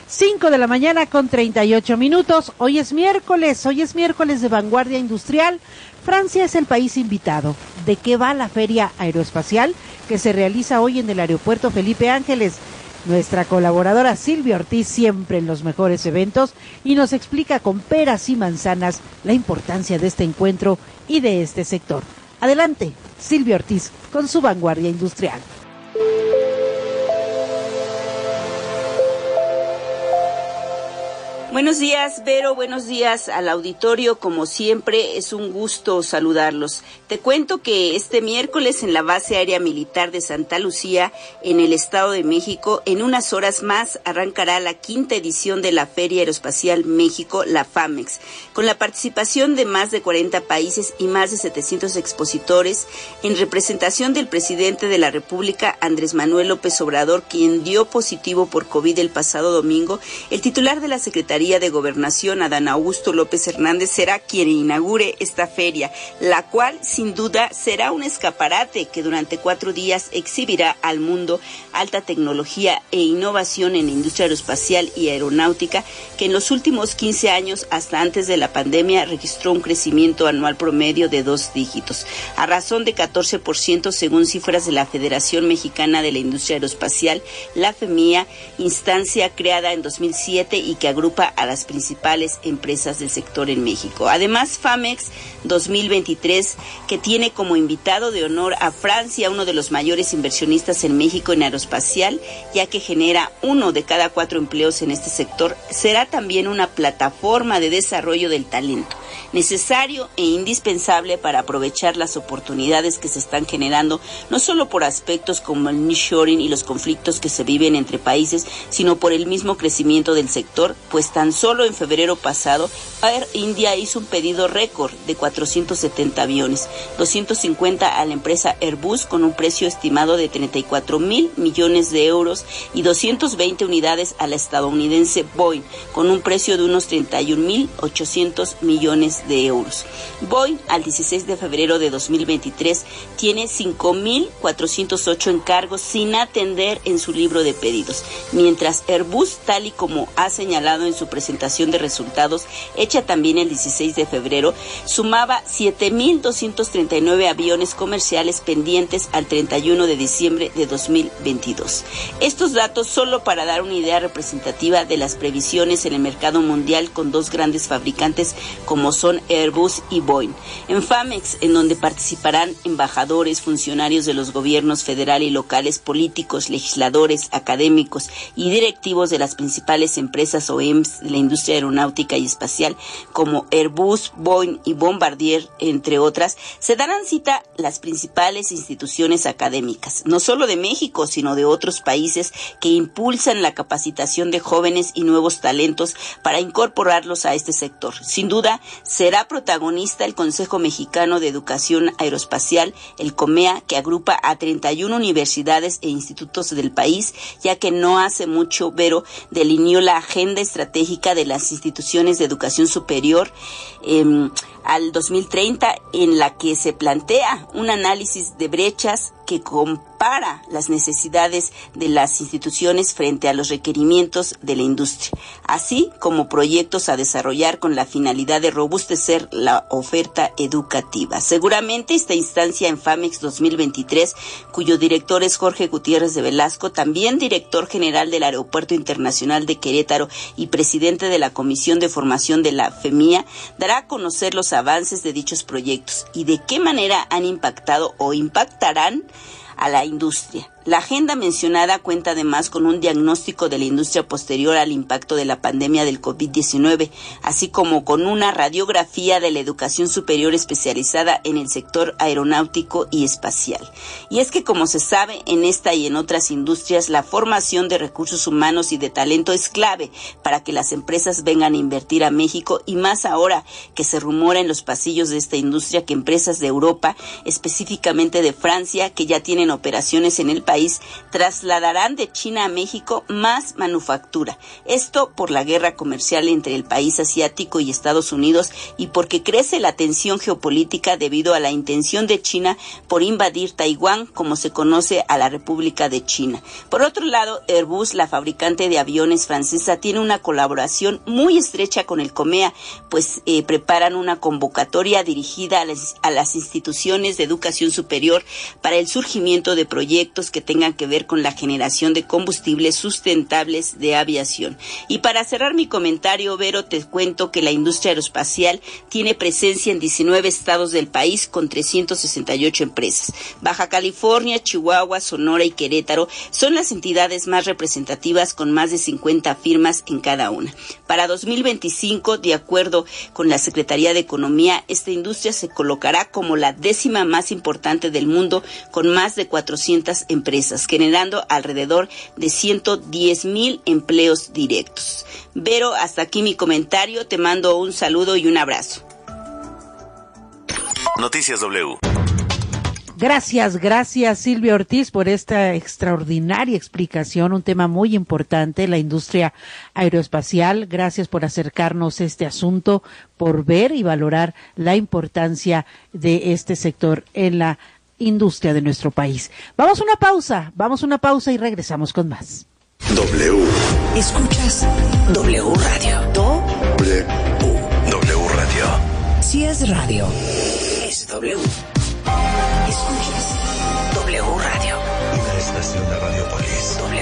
5 de la mañana con 38 minutos. Hoy es miércoles de Vanguardia Industrial. Francia es el país invitado. ¿De qué va la Feria Aeroespacial que se realiza hoy en el Aeropuerto Felipe Ángeles? Nuestra colaboradora Silvia Ortiz, siempre en los mejores eventos, y nos explica con peras y manzanas la importancia de este encuentro y de este sector. Adelante, Silvia Ortiz, con su Vanguardia Industrial. Buenos días, Vero, buenos días al auditorio. Como siempre, es un gusto saludarlos. Te cuento que este miércoles en la Base Aérea Militar de Santa Lucía, en el Estado de México, en unas horas más arrancará la 5ª edición de la Feria Aeroespacial México, la FAMEX, con la participación de más de 40 países y más de 700 expositores, en representación del presidente de la República, Andrés Manuel López Obrador, quien dio positivo por COVID el pasado domingo. El titular de la Secretaría de Gobernación, Adán Augusto López Hernández, será quien inaugure esta feria, la cual sin duda será un escaparate que durante 4 días exhibirá al mundo alta tecnología e innovación en la industria aeroespacial y aeronáutica, que en los últimos 15 años, hasta antes de la pandemia, registró un crecimiento anual promedio de 2 dígitos, a razón de 14% según cifras de la Federación Mexicana de la Industria Aeroespacial, la FEMIA, instancia creada en 2007 y que agrupa a las principales empresas del sector en México. Además, FAMEX 2023, que tiene como invitado de honor a Francia, uno de los mayores inversionistas en México en aeroespacial, ya que genera 1 de cada 4 empleos en este sector, será también una plataforma de desarrollo del talento, necesario e indispensable para aprovechar las oportunidades que se están generando, no solo por aspectos como el nearshoring y los conflictos que se viven entre países, sino por el mismo crecimiento del sector, pues tan solo en febrero pasado, Air India hizo un pedido récord de 470 aviones, 250 a la empresa Airbus con un precio estimado de 34,000 millones de euros y 220 unidades a la estadounidense Boeing con un precio de unos 31,800 millones de euros. Boeing, al 16 de febrero de 2023, tiene 5,408 encargos sin atender en su libro de pedidos, mientras Airbus, tal y como ha señalado en su presentación de resultados, hecha también el 16 de febrero, sumaba 7,239 aviones comerciales pendientes al 31 de diciembre de 2022. Estos datos solo para dar una idea representativa de las previsiones en el mercado mundial con 2 grandes fabricantes como son Airbus y Boeing. En FAMEX, en donde participarán embajadores, funcionarios de los gobiernos federal y locales, políticos, legisladores, académicos y directivos de las principales empresas OEMs de la industria aeronáutica y espacial como Airbus, Boeing y Bombardier, entre otras, se darán cita las principales instituciones académicas, no solo de México, sino de otros países que impulsan la capacitación de jóvenes y nuevos talentos para incorporarlos a este sector. Sin duda, será protagonista el Consejo Mexicano de Educación Aeroespacial, el COMEA, que agrupa a 31 universidades e institutos del país, ya que no hace mucho, Vero, delineó la agenda estratégica de las instituciones de educación superior al 2030, en la que se plantea un análisis de brechas que compara las necesidades de las instituciones frente a los requerimientos de la industria, así como proyectos a desarrollar con la finalidad de robustecer la oferta educativa. Seguramente esta instancia en FAMEX 2023, cuyo director es Jorge Gutiérrez de Velasco, también director general del Aeropuerto Internacional de Querétaro y presidente de la Comisión de Formación de la FEMIA, dará a conocer los avances de dichos proyectos y de qué manera han impactado o impactarán a la industria. La agenda mencionada cuenta además con un diagnóstico de la industria posterior al impacto de la pandemia del COVID-19, así como con una radiografía de la educación superior especializada en el sector aeronáutico y espacial. Y es que, como se sabe, en esta y en otras industrias, la formación de recursos humanos y de talento es clave para que las empresas vengan a invertir a México, y más ahora que se rumora en los pasillos de esta industria que empresas de Europa, específicamente de Francia, que ya tienen operaciones en el país, país trasladarán de China a México más manufactura. Esto por la guerra comercial entre el país asiático y Estados Unidos y porque crece la tensión geopolítica debido a la intención de China por invadir Taiwán, como se conoce a la República de China. Por otro lado, Airbus, la fabricante de aviones francesa, tiene una colaboración muy estrecha con el COMEA, pues preparan una convocatoria dirigida a las instituciones de educación superior para el surgimiento de proyectos que tengan que ver con la generación de combustibles sustentables de aviación. Y para cerrar mi comentario, Vero, te cuento que la industria aeroespacial tiene presencia en 19 estados del país con 368 empresas. Baja California, Chihuahua, Sonora y Querétaro son las entidades más representativas con más de 50 firmas en cada una. Para 2025, de acuerdo con la Secretaría de Economía, esta industria se colocará como la 10ª más importante del mundo con más de 400 empresas, generando alrededor de 110,000 empleos directos. Vero, hasta aquí mi comentario, te mando un saludo y un abrazo. Noticias W. Gracias Silvia Ortiz por esta extraordinaria explicación, un tema muy importante, la industria aeroespacial. Gracias por acercarnos este asunto, por ver y valorar la importancia de este sector en la industria de nuestro país. Vamos a una pausa y regresamos con más. W. Escuchas W Radio. W. W Radio. Si es radio, es W. Escuchas W Radio. Una estación de Radiopolis.